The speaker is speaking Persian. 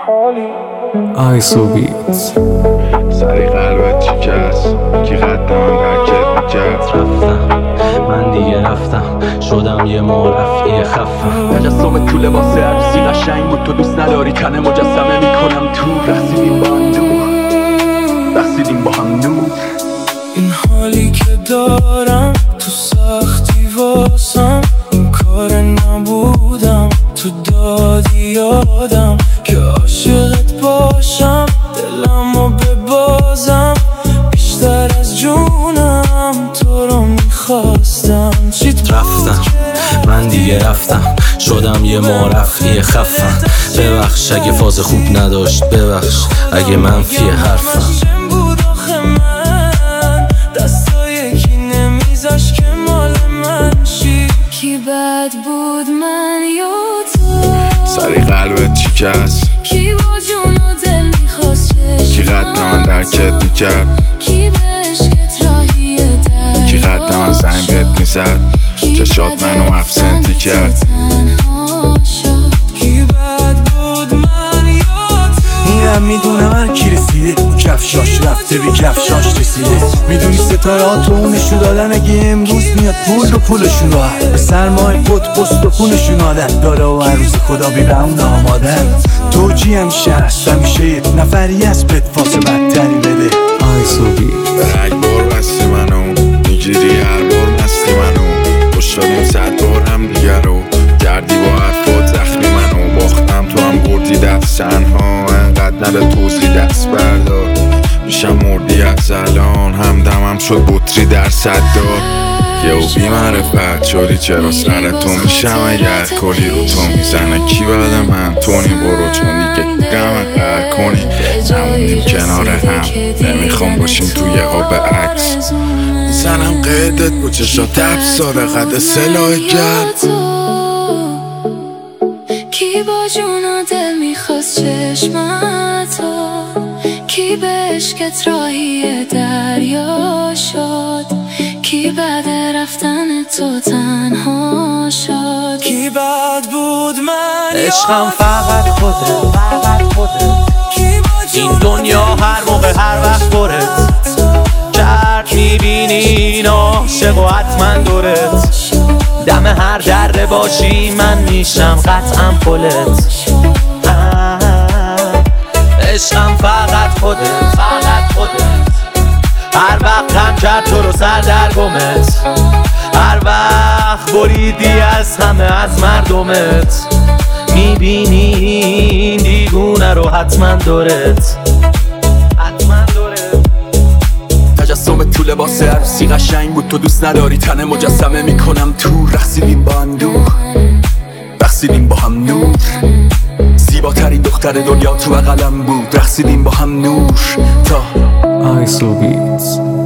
آیسو بیت سری قلبت شکست کی قدم درکت میکرد رفتم من دیگه رفتم شدم یه مرفعی خفم تجسم تو لباس عروسی قشنگ بود تو دوست نداری تن مجسمه میکنم تو رقصیدیم با هم نور رقصیدیم با هم نور این حالی که دارم تو سختی واسم این کار نبودم تو دادی یادم که عاشقت باشم دلمو ببازم بیشتر از جونم تو رو میخواستم رفتم من دیگه رفتم شدم یه مرفعی خفم ببخش اگه فاز خوب نداشت ببخش اگه منفی حرفم کی بد بود من یا تو سری قلبت شکست کی با جون و دل میخواست کی قدم درکت میکرد کی بهشت راهی در کی قدم زنگ بهت میزد چشات منو افسنتی کرد کی بد بود من یا تو اینم میدونم هر کی رسیده اون کفشاش رفته بی کفشاش رسیده میدونی ستاره ها تو اونشو دادن اگه امروز میاد پول و پولشون رو به سرمای خود پست و خونشون عادت داره و هر روز خدا بی رمون آمادن توجی همیشه هست همیشه یه نفری از بدفاس بدتری بده آیسو بیت رگ بار بستی منو میگیری هر بار مستی منو خوش شدیم 100 بار هم دیگر رو کردی با حرفات زخمی منو باختم تو هم بردی دست تنها انقدر نره توضیح دست بردار میشم مردی از الان همدمم شد بطری در صدار یه او بی معرفت شدی چرا سر تو میشم اگر کلی رو تو میزنه کی بعد من تونی برو چون دیگه گمه قهر کنی نمونیم کنار هم نمیخوام باشیم توی قاب عکس زنم قیدت با چشات افساده قد سلاح گرد کی با جون و دل میخواست چشمتو کی بهشت راهی دریا شد کی بعد رفتن تو تنها شد کی بد بود من عشقم فقط خودت این دنیا هر موقع هر وقت برت کرد میبینی این عاشق و حتما دورت دم هر دره باشی من میشم قطعا پلت عشقم فقط خودت هر وقت غم کرد تو رو سر در گمت هر وقت بریدی از همه از مردمت میبینی این دیگونه رو حتما دورت تجسم تو لباس عروسی قشنگ بود تو دوست نداری تن مجسمه میکنم تو رقصیدیم با هم دور رقصیدیم با هم نور زیباترین دختر دنیا تو بغلم بود رقصیدیم با هم نور تا آیسو بیت